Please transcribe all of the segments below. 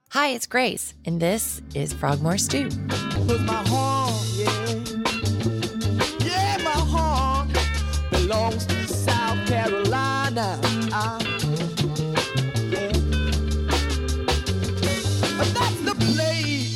Hi, it's Grace, and this is Frogmore Stew. With my heart, yeah, my heart belongs to South Carolina. Yeah. But that's the place,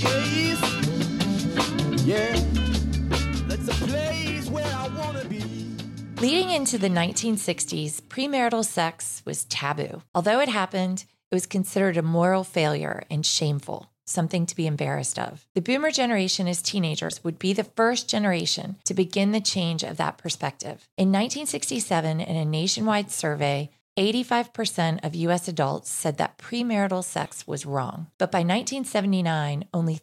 yeah, that's the place where I want to be. Leading into the 1960s, premarital sex was taboo. Although it happened, it was considered a moral failure and shameful, something to be embarrassed of. The boomer generation as teenagers would be the first generation to begin the change of that perspective. In 1967, in a nationwide survey, 85% of U.S. adults said that premarital sex was wrong. But by 1979, only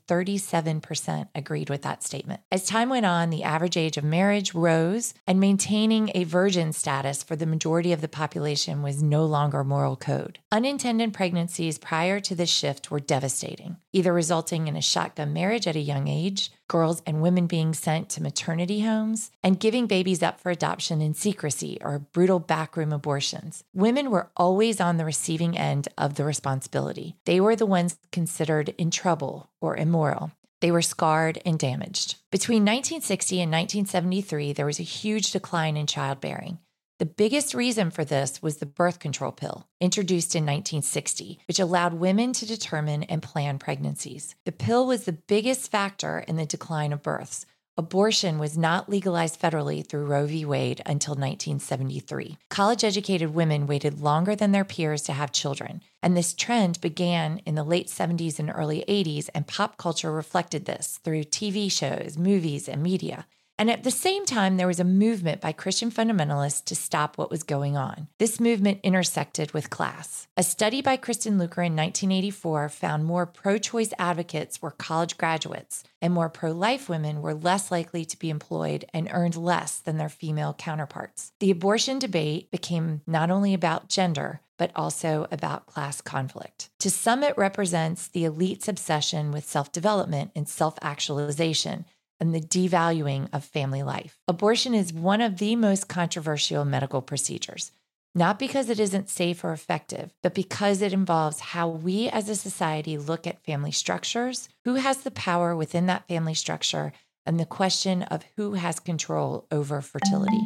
37% agreed with that statement. As time went on, the average age of marriage rose, and maintaining a virgin status for the majority of the population was no longer moral code. Unintended pregnancies prior to this shift were devastating, either resulting in a shotgun marriage at a young age, girls and women being sent to maternity homes, and giving babies up for adoption in secrecy or brutal backroom abortions. Women were always on the receiving end of the responsibility. They were the ones considered in trouble or immoral. They were scarred and damaged. Between 1960 and 1973, there was a huge decline in childbearing. The biggest reason for this was the birth control pill, introduced in 1960, which allowed women to determine and plan pregnancies. The pill was the biggest factor in the decline of births. Abortion was not legalized federally through Roe v. Wade until 1973. College-educated women waited longer than their peers to have children, and this trend began in the late 70s and early 80s, and pop culture reflected this through TV shows, movies, and media. And at the same time, there was a movement by Christian fundamentalists to stop what was going on. This movement intersected with class. A study by Kristen Luker in 1984 found more pro-choice advocates were college graduates, and more pro-life women were less likely to be employed and earned less than their female counterparts. The abortion debate became not only about gender, but also about class conflict. To some, it represents the elite's obsession with self-development and self-actualization, and the devaluing of family life. Abortion is one of the most controversial medical procedures, not because it isn't safe or effective, but because it involves how we as a society look at family structures, who has the power within that family structure, and the question of who has control over fertility.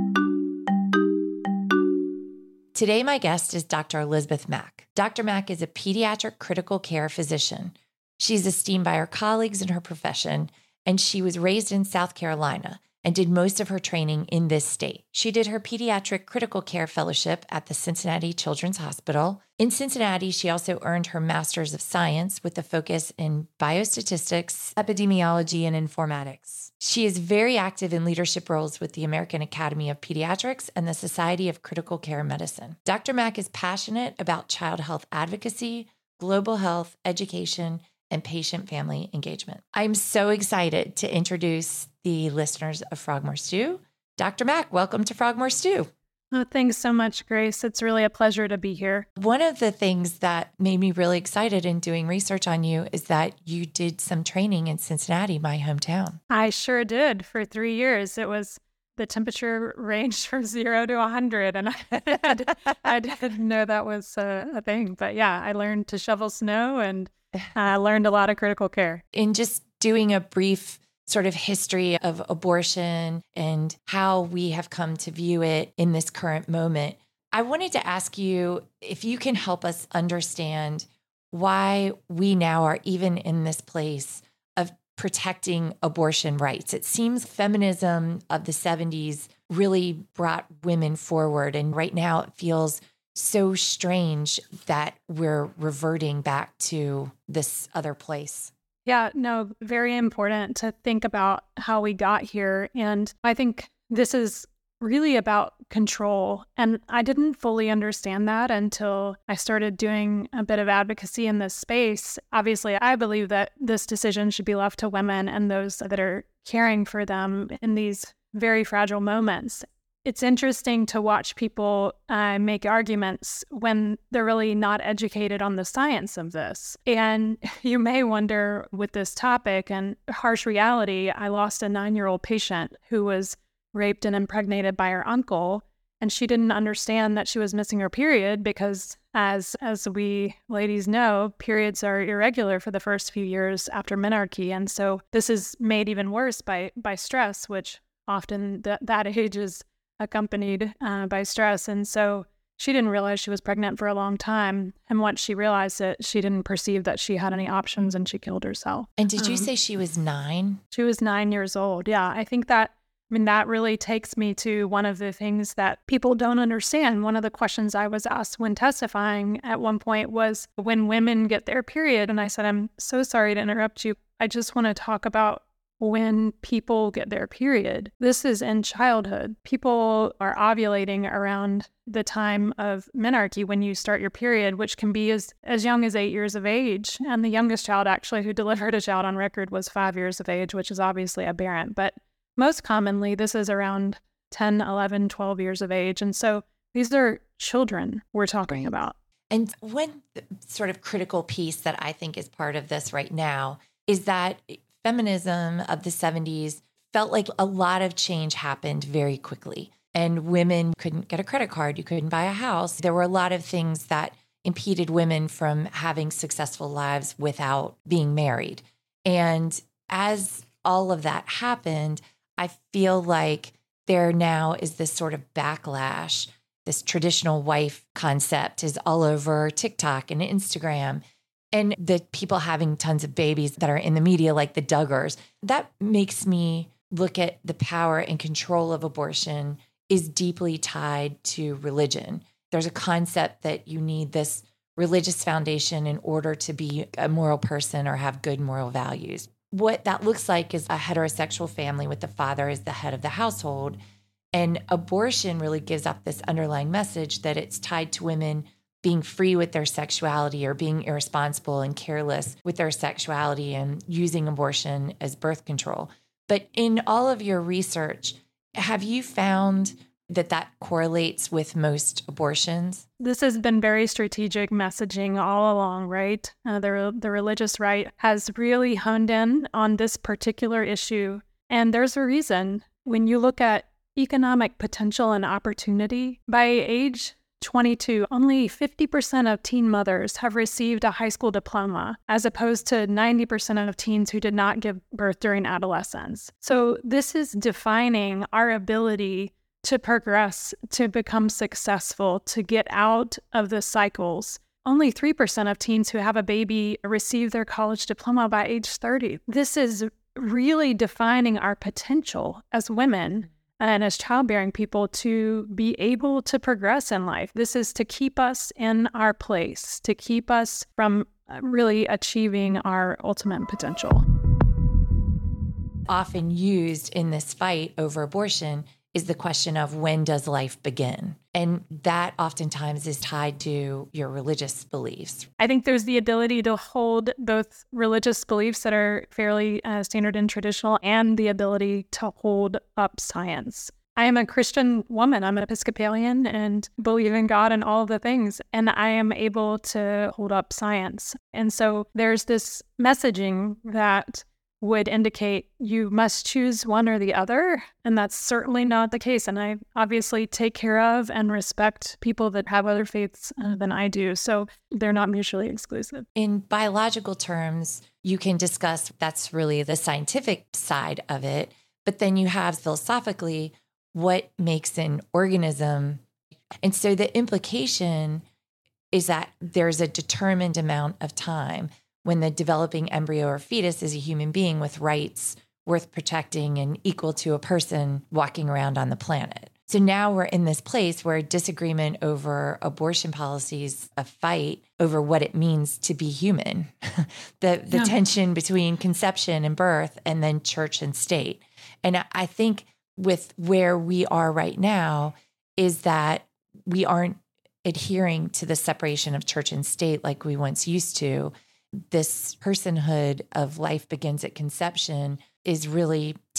Today, my guest is Dr. Elizabeth Mack. Dr. Mack is a pediatric critical care physician. She's esteemed by her colleagues in her profession, and she was raised in South Carolina and did most of her training in this state. She did her pediatric critical care fellowship at the Cincinnati Children's Hospital. In Cincinnati, she also earned her Master's of Science with a focus in biostatistics, epidemiology, and informatics. She is very active in leadership roles with the American Academy of Pediatrics and the Society of Critical Care Medicine. Dr. Mack is passionate about child health advocacy, global health, education, and patient-family engagement. I'm so excited to introduce the listeners of Frogmore Stew. Dr. Mack, welcome to Frogmore Stew. Oh, thanks so much, Grace. It's really a pleasure to be here. One of the things that made me really excited in doing research on you is that you did some training in Cincinnati, my hometown. I sure did for 3 years. The temperature ranged from 0 to 100, and I didn't know that was a thing. But yeah, I learned to shovel snow and I learned a lot of critical care. In just doing a brief sort of history of abortion and how we have come to view it in this current moment, I wanted to ask you if you can help us understand why we now are even in this place of protecting abortion rights. It seems feminism of the 70s really brought women forward, and right now it feels so strange that we're reverting back to this other place. Yeah, no, very important to think about how we got here. And I think this is really about control. And I didn't fully understand that until I started doing a bit of advocacy in this space. Obviously, I believe that this decision should be left to women and those that are caring for them in these very fragile moments. It's interesting to watch people make arguments when they're really not educated on the science of this. And you may wonder with this topic and harsh reality, I lost a 9-year-old patient who was raped and impregnated by her uncle. And she didn't understand that she was missing her period because as we ladies know, periods are irregular for the first few years after menarche. And so this is made even worse by stress, which often that age is accompanied by stress. And so she didn't realize she was pregnant for a long time. And once she realized it, she didn't perceive that she had any options and she killed herself. And did you say she was 9? She was 9 years old. Yeah, I think that really takes me to one of the things that people don't understand. One of the questions I was asked when testifying at one point was when women get their period. And I said, I'm so sorry to interrupt you. I just want to talk about when people get their period. This is in childhood. People are ovulating around the time of menarche when you start your period, which can be as young as 8 years of age. And the youngest child actually who delivered a child on record was 5 years of age, which is obviously aberrant. But most commonly, this is around 10, 11, 12 years of age. And so these are children we're talking about. And one sort of critical piece that I think is part of this right now is that feminism of the 70s felt like a lot of change happened very quickly. And women couldn't get a credit card. You couldn't buy a house. There were a lot of things that impeded women from having successful lives without being married. And as all of that happened, I feel like there now is this sort of backlash. This traditional wife concept is all over TikTok and Instagram. And the people having tons of babies that are in the media, like the Duggars, that makes me look at the power and control of abortion is deeply tied to religion. There's a concept that you need this religious foundation in order to be a moral person or have good moral values. What that looks like is a heterosexual family with the father as the head of the household. And abortion really gives up this underlying message that it's tied to women being free with their sexuality or being irresponsible and careless with their sexuality and using abortion as birth control. But in all of your research, have you found that correlates with most abortions? This has been very strategic messaging all along, right? The religious right has really honed in on this particular issue. And there's a reason. When you look at economic potential and opportunity, by age 22, only 50% of teen mothers have received a high school diploma, as opposed to 90% of teens who did not give birth during adolescence. So this is defining our ability to progress, to become successful, to get out of the cycles. Only 3% of teens who have a baby receive their college diploma by age 30. This is really defining our potential as women and as childbearing people to be able to progress in life. This is to keep us in our place, to keep us from really achieving our ultimate potential. Often used in this fight over abortion is the question of when does life begin? And that oftentimes is tied to your religious beliefs. I think there's the ability to hold both religious beliefs that are fairly standard and traditional and the ability to hold up science. I am a Christian woman. I'm an Episcopalian and believe in God and all of the things, and I am able to hold up science. And so there's this messaging that would indicate you must choose one or the other. And that's certainly not the case. And I obviously take care of and respect people that have other faiths than I do. So they're not mutually exclusive. In biological terms, you can discuss that's really the scientific side of it. But then you have philosophically what makes an organism. And so the implication is that there's a determined amount of time when the developing embryo or fetus is a human being with rights worth protecting and equal to a person walking around on the planet. So now we're in this place where disagreement over abortion policies, a fight over what it means to be human, the tension between conception and birth, and then church and state. And I think with where we are right now is that we aren't adhering to the separation of church and state like we once used to. This personhood of life begins at conception is really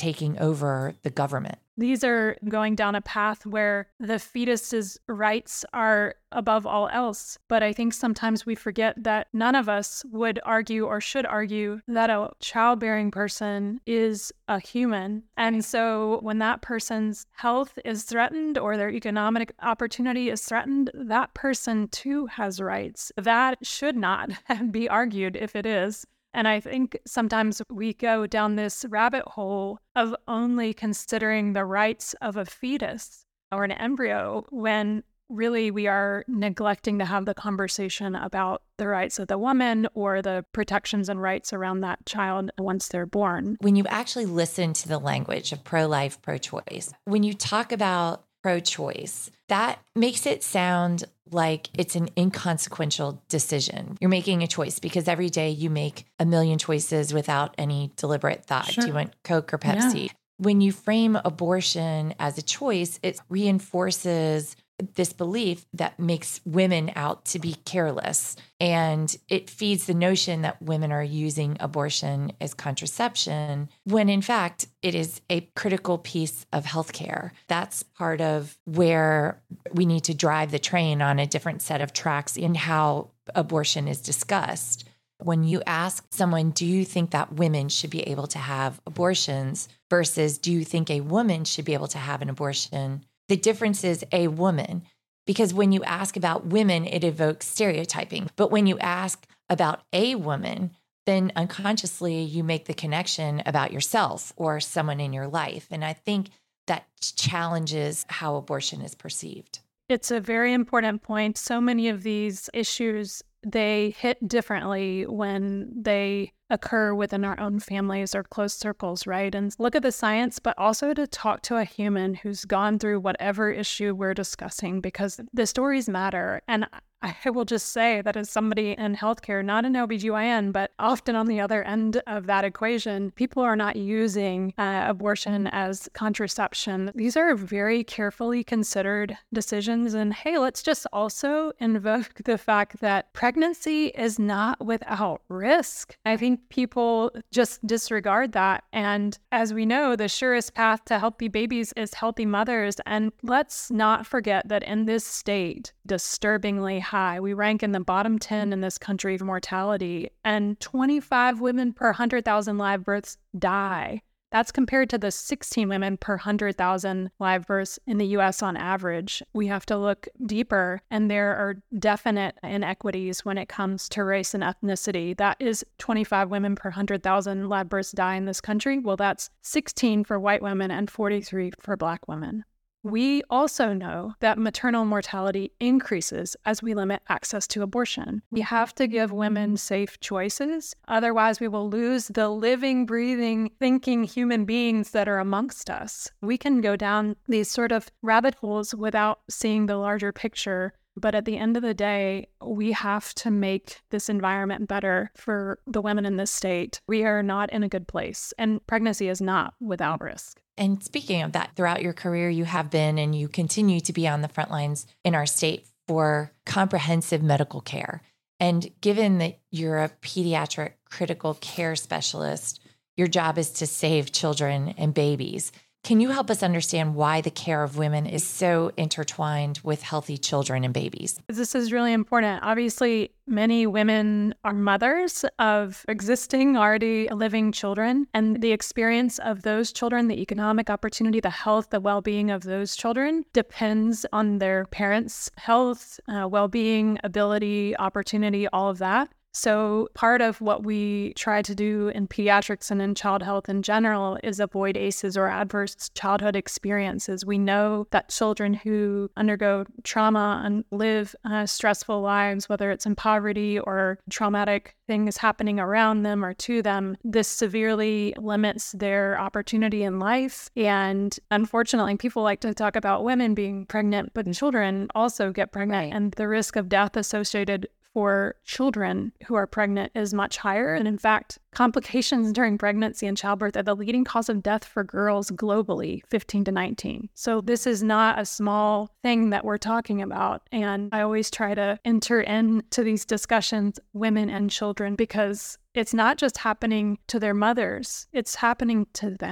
taking over the government. These are going down a path where the fetus's rights are above all else. But I think sometimes we forget that none of us would argue or should argue that a childbearing person is a human. And so when that person's health is threatened or their economic opportunity is threatened, that person too has rights. That should not be argued if it is. And I think sometimes we go down this rabbit hole of only considering the rights of a fetus or an embryo when really we are neglecting to have the conversation about the rights of the woman or the protections and rights around that child once they're born. When you actually listen to the language of pro-life, pro-choice, when you talk about pro-choice, that makes it sound like it's an inconsequential decision. You're making a choice because every day you make a million choices without any deliberate thought. Sure. Do you want Coke or Pepsi? Yeah. When you frame abortion as a choice, it reinforces this belief that makes women out to be careless. And it feeds the notion that women are using abortion as contraception, when in fact, it is a critical piece of healthcare. That's part of where we need to drive the train on a different set of tracks in how abortion is discussed. When you ask someone, do you think that women should be able to have abortions versus do you think a woman should be able to have an abortion? The difference is a woman, because when you ask about women, it evokes stereotyping. But when you ask about a woman, then unconsciously you make the connection about yourself or someone in your life. And I think that challenges how abortion is perceived. It's a very important point. So many of these issues, they hit differently when they occur within our own families or close circles, right? And look at the science, but also to talk to a human who's gone through whatever issue we're discussing, because the stories matter. And I will just say that as somebody in healthcare, not an OBGYN, but often on the other end of that equation, people are not using abortion as contraception. These are very carefully considered decisions. And hey, let's just also invoke the fact that pregnancy is not without risk. I think people just disregard that. And as we know, the surest path to healthy babies is healthy mothers. And let's not forget that in this state, disturbingly high, we rank in the bottom 10 in this country for mortality, and 25 women per 100,000 live births die. That's compared to the 16 women per 100,000 live births in the US on average. We have to look deeper, and there are definite inequities when it comes to race and ethnicity. That is 25 women per 100,000 live births die in this country. Well, that's 16 for white women and 43 for Black women. We also know that maternal mortality increases as we limit access to abortion. We have to give women safe choices. Otherwise, we will lose the living, breathing, thinking human beings that are amongst us. We can go down these sort of rabbit holes without seeing the larger picture. But at the end of the day, we have to make this environment better for the women in this state. We are not in a good place, and pregnancy is not without risk. And speaking of that, throughout your career, you have been and you continue to be on the front lines in our state for comprehensive medical care. And given that you're a pediatric critical care specialist, your job is to save children and babies. Can you help us understand why the care of women is so intertwined with healthy children and babies? This is really important. Obviously, many women are mothers of existing, already living children, and the experience of those children, the economic opportunity, the health, the well-being of those children depends on their parents' health, well-being, ability, opportunity, all of that. So part of what we try to do in pediatrics and in child health in general is avoid ACEs or adverse childhood experiences. We know that children who undergo trauma and live stressful lives, whether it's in poverty or traumatic things happening around them or to them, this severely limits their opportunity in life. And unfortunately, people like to talk about women being pregnant, but children also get pregnant, and the risk of death associated for children who are pregnant is much higher. And in fact, complications during pregnancy and childbirth are the leading cause of death for girls globally, 15 to 19. So this is not a small thing that we're talking about. And I always try to enter into these discussions, women and children, because it's not just happening to their mothers, it's happening to them.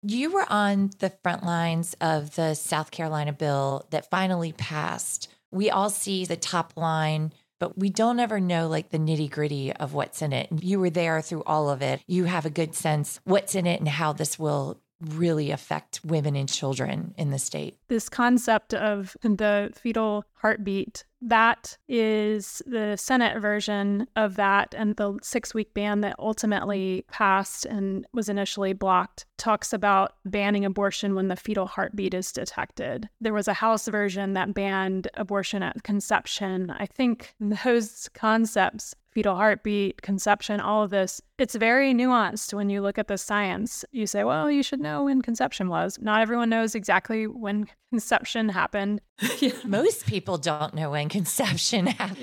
You were on the front lines of the South Carolina bill that finally passed. We all see the top line, but we don't ever know like the nitty gritty of what's in it. You were there through all of it. You have a good sense what's in it and how this will really affect women and children in the state. This concept of the fetal heartbeat, that is the Senate version of that, and the 6-week ban that ultimately passed and was initially blocked talks about banning abortion when the fetal heartbeat is detected. There was a House version that banned abortion at conception. I think those concepts, fetal heartbeat, conception, all of this, it's very nuanced when you look at the science. You say, well, you should know when conception was. Not everyone knows exactly when conception happened. Most people don't know when conception happened.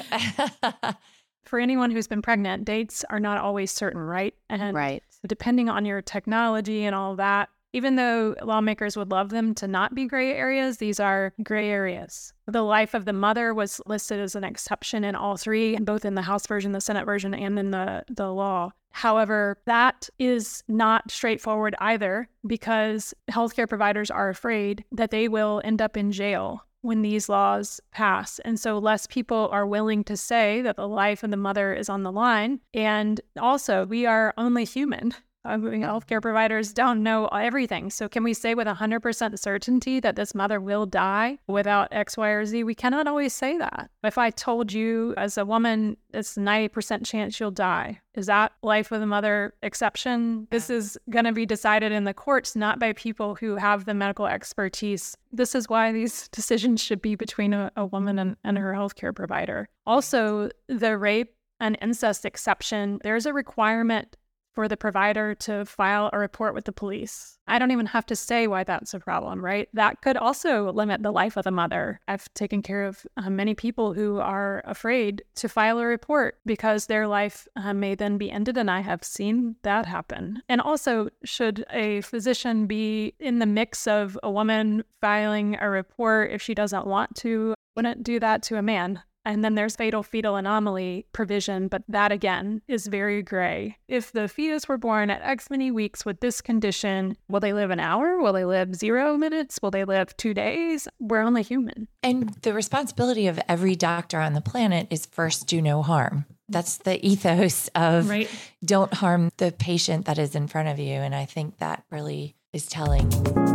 Yeah. For anyone who's been pregnant, dates are not always certain, right? And Right. depending on your technology and all that, even though lawmakers would love them to not be gray areas, these are gray areas. The life of the mother was listed as an exception in all three, both in the House version, the Senate version, and in the law. However, that is not straightforward either, because healthcare providers are afraid that they will end up in jail when these laws pass. And so less people are willing to say that the life of the mother is on the line. And also, we are only human. Healthcare providers don't know everything. So can we say with 100% certainty that this mother will die without X, Y, or Z? We cannot always say that. If I told you as a woman, it's 90% chance you'll die. Is that life of the mother exception? This is going to be decided in the courts, not by people who have the medical expertise. This is why these decisions should be between a woman and her healthcare provider. Also, the rape and incest exception, there's a requirement for the provider to file a report with the police. I don't even have to say why that's a problem, right? That could also limit the life of the mother. I've taken care of many people who are afraid to file a report because their life may then be ended, and I have seen that happen. And also, should a physician be in the mix of a woman filing a report if she doesn't want to? Wouldn't do that to a man. And then there's fatal fetal anomaly provision, but that again is very gray. If the fetus were born at X many weeks with this condition, will they live an hour? Will they live 0 minutes? Will they live 2 days? We're only human. And the responsibility of every doctor on the planet is first do no harm. That's the ethos of Don't harm the patient that is in front of you. And I think that really is telling.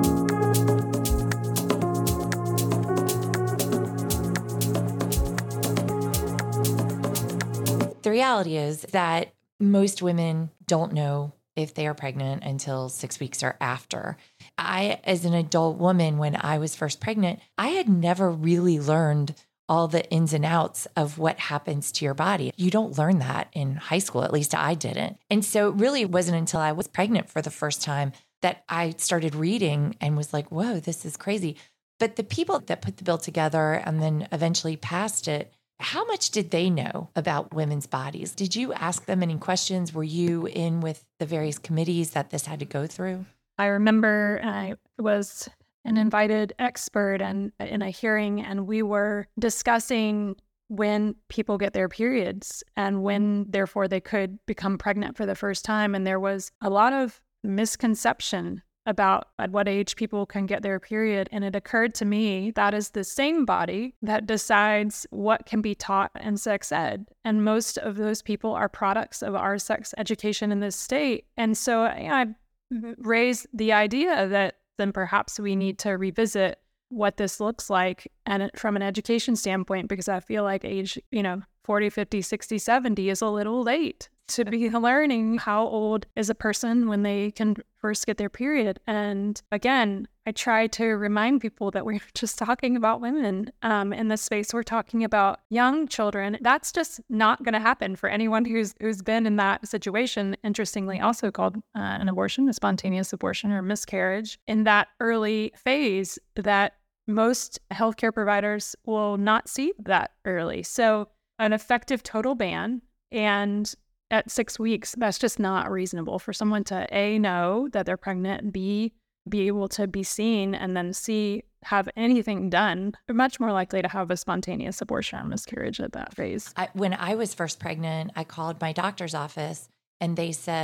The reality is that most women don't know if they are pregnant until 6 weeks or after. I, as an adult woman, when I was first pregnant, I had never really learned all the ins and outs of what happens to your body. You don't learn that in high school, at least I didn't. And so it really wasn't until I was pregnant for the first time that I started reading and was like, whoa, this is crazy. But the people that put the bill together and then eventually passed it, how much did they know about women's bodies? Did you ask them any questions? Were you in with the various committees that this had to go through? I remember I was an invited expert in a hearing, and we were discussing when people get their periods and when, therefore, they could become pregnant for the first time. And there was a lot of misconception about at what age people can get their period. And it occurred to me that is the same body that decides what can be taught in sex ed. And most of those people are products of our sex education in this state. And so I raised the idea that then perhaps we need to revisit what this looks like and from an education standpoint, because I feel like age, 40, 50, 60, 70 is a little late to be learning how old is a person when they can first get their period. And again, I try to remind people that we're just talking about women in this space. We're talking about young children. That's just not going to happen for anyone who's been in that situation, interestingly also called an abortion, a spontaneous abortion or miscarriage, in that early phase that most healthcare providers will not see that early. So an effective total ban, and at 6 weeks, that's just not reasonable for someone to A, know that they're pregnant, B, be able to be seen, and then C, have anything done. They're much more likely to have a spontaneous abortion or miscarriage at that phase. When I was first pregnant, I called my doctor's office and they said,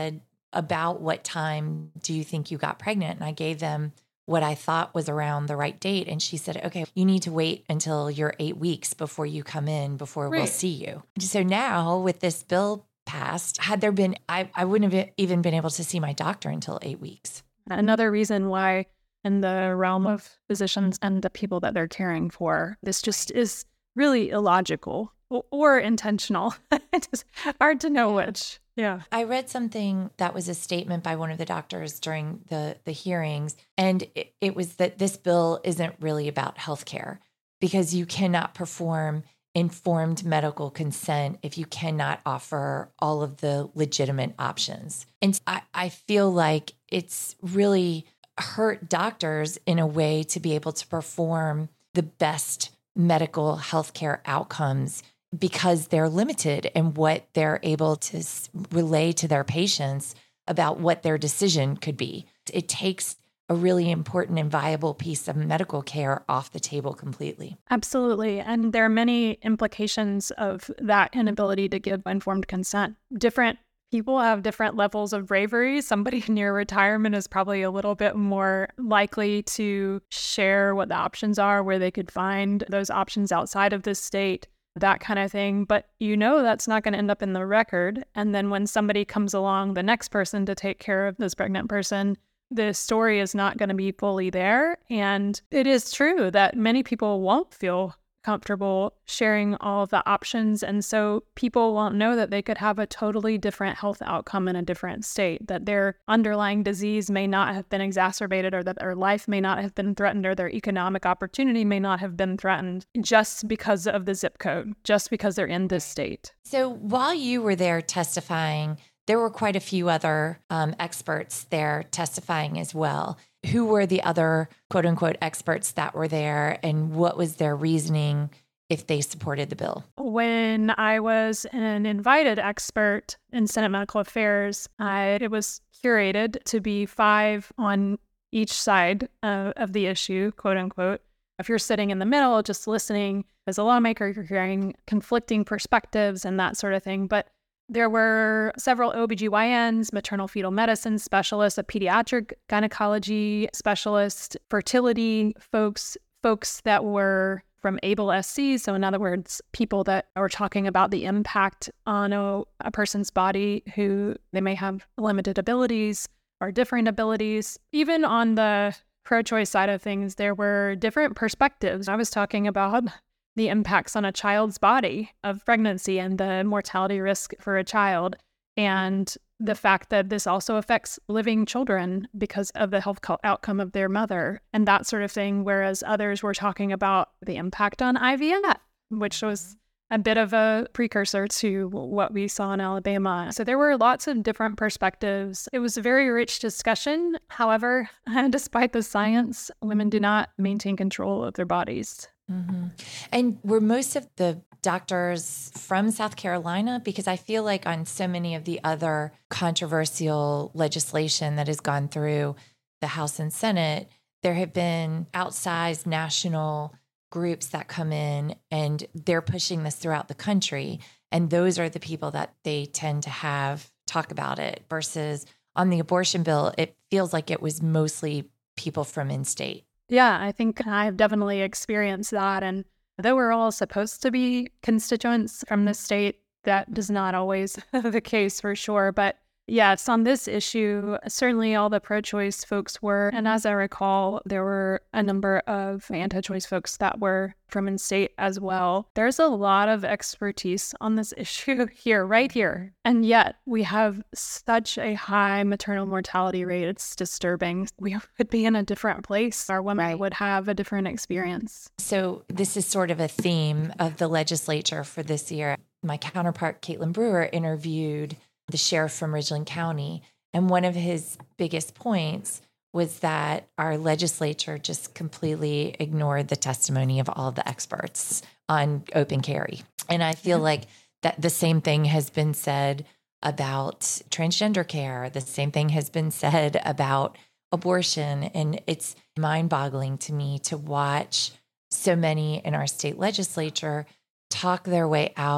about what time do you think you got pregnant? And I gave them what I thought was around the right date. And she said, okay, you need to wait until you're 8 weeks before you come in, before we'll see you. So now with this bill passed, had there been, I wouldn't have even been able to see my doctor until 8 weeks. Another reason why in the realm of physicians and the people that they're caring for, this just is really illogical or intentional. It's hard to know which. Yeah. I read something that was a statement by one of the doctors during the hearings, and it was that this bill isn't really about healthcare because you cannot perform informed medical consent if you cannot offer all of the legitimate options. And I feel like it's really hurt doctors in a way to be able to perform the best medical healthcare outcomes because they're limited in what they're able to relay to their patients about what their decision could be. It takes a really important and viable piece of medical care off the table completely. Absolutely. And there are many implications of that inability to give informed consent. Different people have different levels of bravery. Somebody near retirement is probably a little bit more likely to share what the options are, where they could find those options outside of the state, that kind of thing. But that's not going to end up in the record. And then when somebody comes along, the next person to take care of this pregnant person, the story is not going to be fully there. And it is true that many people won't feel comfortable sharing all of the options. And so people won't know that they could have a totally different health outcome in a different state, that their underlying disease may not have been exacerbated, or that their life may not have been threatened, or their economic opportunity may not have been threatened just because of the zip code, just because they're in this state. So while you were there testifying, there were quite a few other experts there testifying as well. Who were the other quote unquote experts that were there, and what was their reasoning if they supported the bill? When I was an invited expert in Senate Medical Affairs, it was curated to be 5 on each side of the issue, quote unquote. If you're sitting in the middle, just listening as a lawmaker, you're hearing conflicting perspectives and that sort of thing. But there were several OBGYNs, maternal fetal medicine specialists, a pediatric gynecology specialist, fertility folks that were from ABLE-SC. So in other words, people that are talking about the impact on a person's body who they may have limited abilities or different abilities. Even on the pro-choice side of things, there were different perspectives. I was talking about the impacts on a child's body of pregnancy and the mortality risk for a child, and the fact that this also affects living children because of the health outcome of their mother and that sort of thing, whereas others were talking about the impact on IVF, which was a bit of a precursor to what we saw in Alabama. So there were lots of different perspectives. It was a very rich discussion. However, despite the science, women do not maintain control of their bodies. Mm-hmm. And were most of the doctors from South Carolina? Because I feel like on so many of the other controversial legislation that has gone through the House and Senate, there have been outsized national groups that come in and they're pushing this throughout the country. And those are the people that they tend to have talk about it, versus on the abortion bill, it feels like it was mostly people from in-state. Yeah, I think I've definitely experienced that. And though we're all supposed to be constituents from the state, that is not always the case for sure. But yes, on this issue, certainly all the pro-choice folks were. And as I recall, there were a number of anti-choice folks that were from in-state as well. There's a lot of expertise on this issue right here. And yet we have such a high maternal mortality rate. It's disturbing. We would be in a different place. Our women would have a different experience. So this is sort of a theme of the legislature for this year. My counterpart, Caitlin Brewer, interviewed the sheriff from Ridgeland County. And one of his biggest points was that our legislature just completely ignored the testimony of all the experts on open carry. And I feel like that the same thing has been said about transgender care. The same thing has been said about abortion. And it's mind-boggling to me to watch so many in our state legislature talk their way out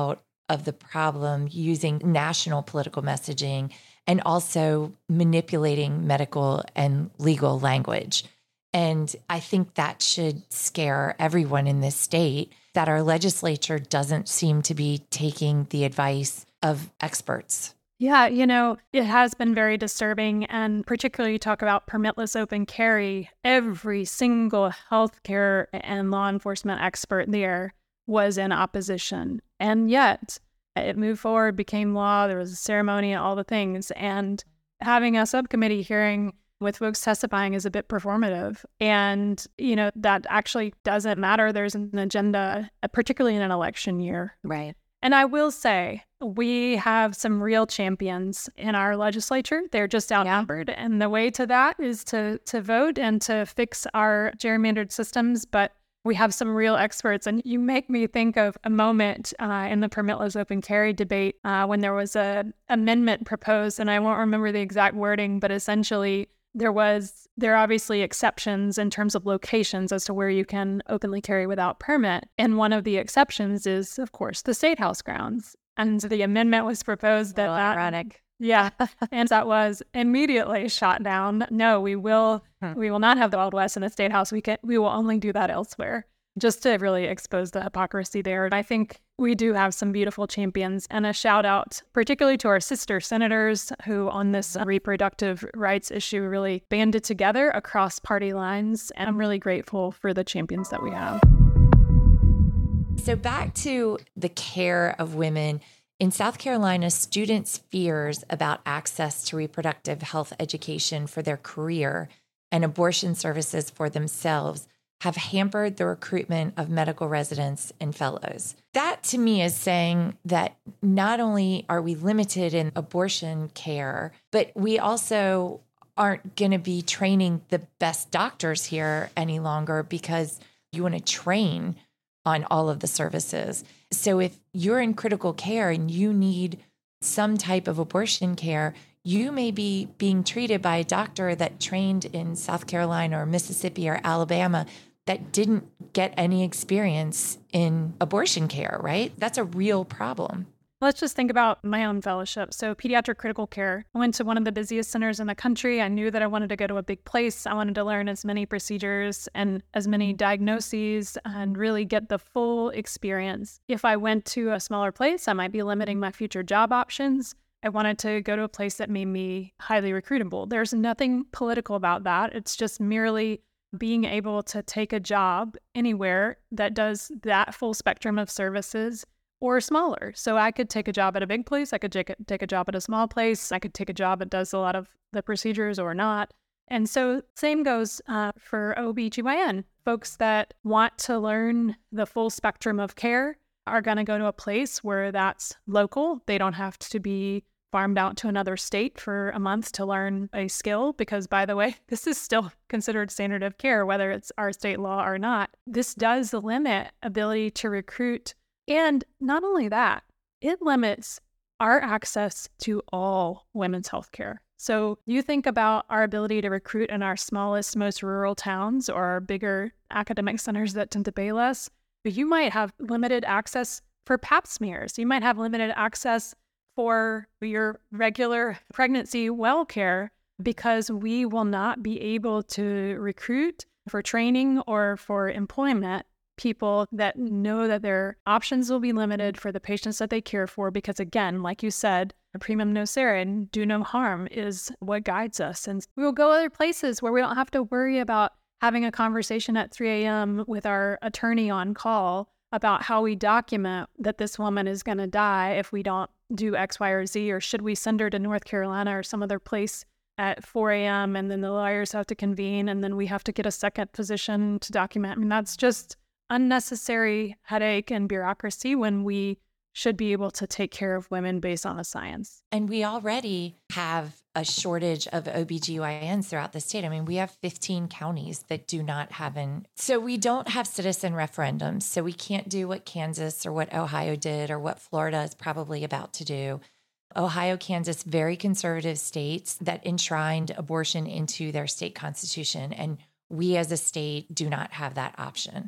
of the problem using national political messaging and also manipulating medical and legal language. And I think that should scare everyone in this state that our legislature doesn't seem to be taking the advice of experts. Yeah, it has been very disturbing. And particularly you talk about permitless open carry. Every single healthcare and law enforcement expert there was in opposition. And yet it moved forward, became law. There was a ceremony, all the things. And having a subcommittee hearing with folks testifying is a bit performative. And, that actually doesn't matter. There's an agenda, particularly in an election year. Right. And I will say, we have some real champions in our legislature. They're just outnumbered. And the way to that is to vote and to fix our gerrymandered systems. But we have some real experts. And you make me think of a moment in the permitless open carry debate when there was an amendment proposed. And I won't remember the exact wording, but essentially there are obviously exceptions in terms of locations as to where you can openly carry without permit. And one of the exceptions is, of course, the State House grounds. And the amendment was proposed that ironic. Yeah. And that was immediately shot down. No, we will not have the Wild West in the State House. We will only do that elsewhere, just to really expose the hypocrisy there. And I think we do have some beautiful champions, and a shout out particularly to our sister senators who on this reproductive rights issue really banded together across party lines. And I'm really grateful for the champions that we have. So back to the care of women. In South Carolina, students' fears about access to reproductive health education for their career and abortion services for themselves have hampered the recruitment of medical residents and fellows. That to me is saying that not only are we limited in abortion care, but we also aren't going to be training the best doctors here any longer because you want to train on all of the services. So if you're in critical care and you need some type of abortion care, you may be being treated by a doctor that trained in South Carolina or Mississippi or Alabama that didn't get any experience in abortion care, right? That's a real problem. Let's just think about my own fellowship. So pediatric critical care. I went to one of the busiest centers in the country. I knew that I wanted to go to a big place. I wanted to learn as many procedures and as many diagnoses and really get the full experience. If I went to a smaller place, I might be limiting my future job options. I wanted to go to a place that made me highly recruitable. There's nothing political about that. It's just merely being able to take a job anywhere that does that full spectrum of services or smaller. So I could take a job at a big place. I could take a job at a small place. I could take a job that does a lot of the procedures or not. And so same goes for OBGYN. Folks that want to learn the full spectrum of care are going to go to a place where that's local. They don't have to be farmed out to another state for a month to learn a skill because, by the way, this is still considered standard of care, whether it's our state law or not. This does limit ability to recruit. And not only that, it limits our access to all women's health care. So you think about our ability to recruit in our smallest, most rural towns or our bigger academic centers that tend to pay less, but you might have limited access for pap smears. You might have limited access for your regular pregnancy well care because we will not be able to recruit for training or for employment people that know that their options will be limited for the patients that they care for because, again, like you said, primum nocere and do no harm is what guides us. And we will go other places where we don't have to worry about having a conversation at 3 a.m. with our attorney on call about how we document that this woman is going to die if we don't do X, Y, or Z, or should we send her to North Carolina or some other place at 4 a.m. and then the lawyers have to convene and then we have to get a second physician to document. I mean, that's just unnecessary headache and bureaucracy when we should be able to take care of women based on the science. And we already have a shortage of OBGYNs throughout the state. I mean, we have 15 counties that do not have so we don't have citizen referendums. So we can't do what Kansas or what Ohio did or what Florida is probably about to do. Ohio, Kansas, very conservative states that enshrined abortion into their state constitution. And we as a state do not have that option.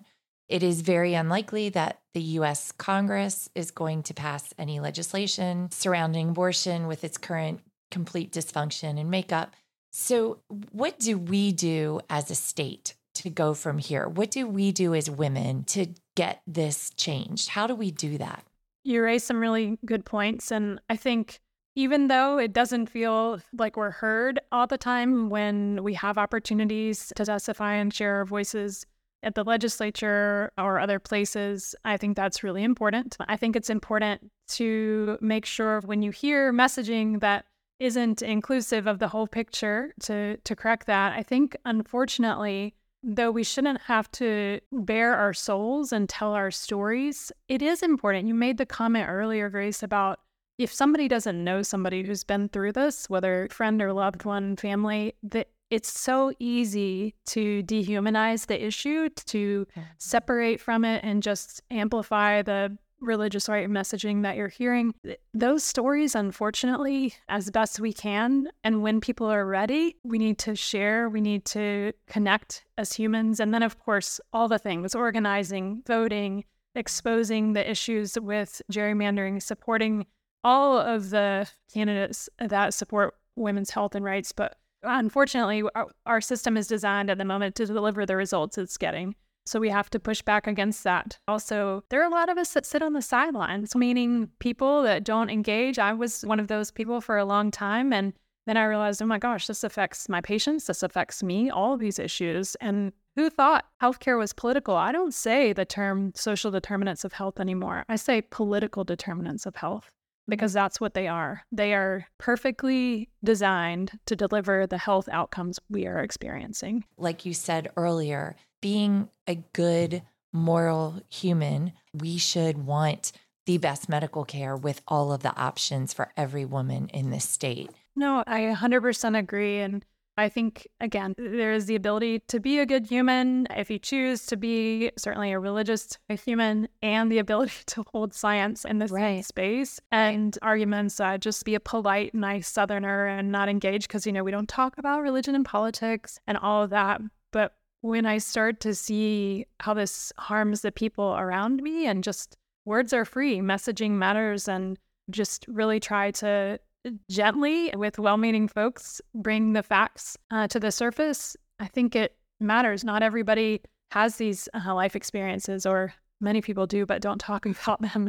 It is very unlikely that the U.S. Congress is going to pass any legislation surrounding abortion with its current complete dysfunction and makeup. So what do we do as a state to go from here? What do we do as women to get this changed? How do we do that? You raised some really good points. And I think even though it doesn't feel like we're heard all the time when we have opportunities to testify and share our voices at the legislature or other places, I think that's really important. I think it's important to make sure when you hear messaging that isn't inclusive of the whole picture to correct that. I think, unfortunately, though we shouldn't have to bare our souls and tell our stories, it is important. You made the comment earlier, Grace, about if somebody doesn't know somebody who's been through this, whether friend or loved one, family, that it's so easy to dehumanize the issue, to separate from it and just amplify the religious right messaging that you're hearing. Those stories, unfortunately, as best we can, and when people are ready, we need to share, we need to connect as humans. And then, of course, all the things, organizing, voting, exposing the issues with gerrymandering, supporting all of the candidates that support women's health and rights. But unfortunately, our system is designed at the moment to deliver the results it's getting. So we have to push back against that. Also, there are a lot of us that sit on the sidelines, meaning people that don't engage. I was one of those people for a long time. And then I realized, oh my gosh, this affects my patients. This affects me, all of these issues. And who thought healthcare was political? I don't say the term social determinants of health anymore. I say political determinants of health, because that's what they are. They are perfectly designed to deliver the health outcomes we are experiencing. Like you said earlier, being a good moral human, we should want the best medical care with all of the options for every woman in this state. No, I 100% agree. And I think, again, there is the ability to be a good human if you choose to be certainly a religious human, and the ability to hold science in this space and arguments, just be a polite, nice Southerner and not engage because, we don't talk about religion and politics and all of that. But when I start to see how this harms the people around me, and just words are free, messaging matters, and just really try to gently, with well-meaning folks, bring the facts to the surface, I think it matters. Not everybody has these life experiences, or many people do, but don't talk about them.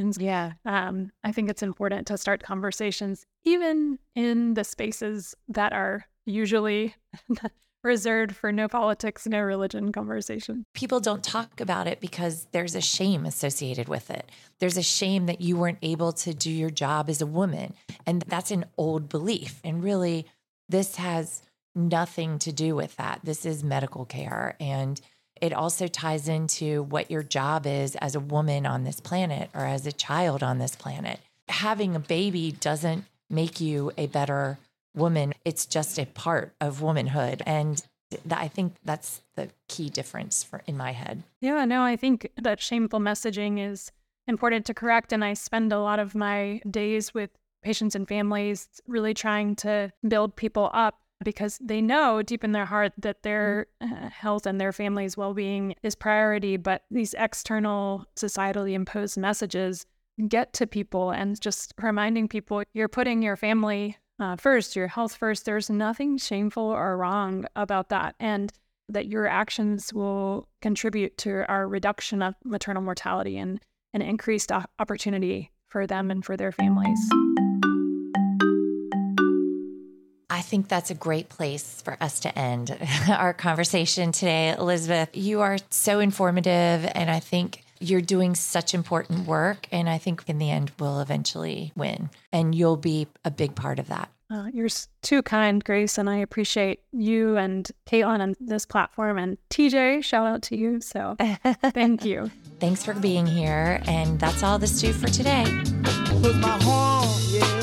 And I think it's important to start conversations, even in the spaces that are usually reserved for no politics, no religion conversation. People don't talk about it because there's a shame associated with it. There's a shame that you weren't able to do your job as a woman. And that's an old belief. And really, this has nothing to do with that. This is medical care. And it also ties into what your job is as a woman on this planet, or as a child on this planet. Having a baby doesn't make you a better woman. It's just a part of womanhood. And I think that's the key difference in my head. Yeah, no, I think that shameful messaging is important to correct. And I spend a lot of my days with patients and families really trying to build people up, because they know deep in their heart that their health and their family's well-being is priority. But these external societally imposed messages get to people, and just reminding people you're putting your family first, your health first. There's nothing shameful or wrong about that, and that your actions will contribute to our reduction of maternal mortality and an increased opportunity for them and for their families. I think that's a great place for us to end our conversation today. Elizabeth, you are so informative, and I think you're doing such important work. And I think in the end, we'll eventually win, and you'll be a big part of that. You're too kind, Grace, and I appreciate you and Caitlin on this platform. And TJ, shout out to you. So thank you. Thanks for being here. And that's all the stew for today. With my heart,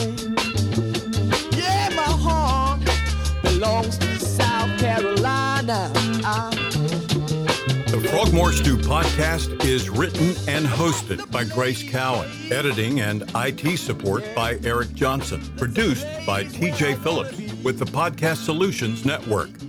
yeah, my heart belongs to South Carolina. The Frogmore Stew podcast is written and hosted by Grace Cowan. Editing and IT support by Eric Johnson. Produced by TJ Phillips with the Podcast Solutions Network.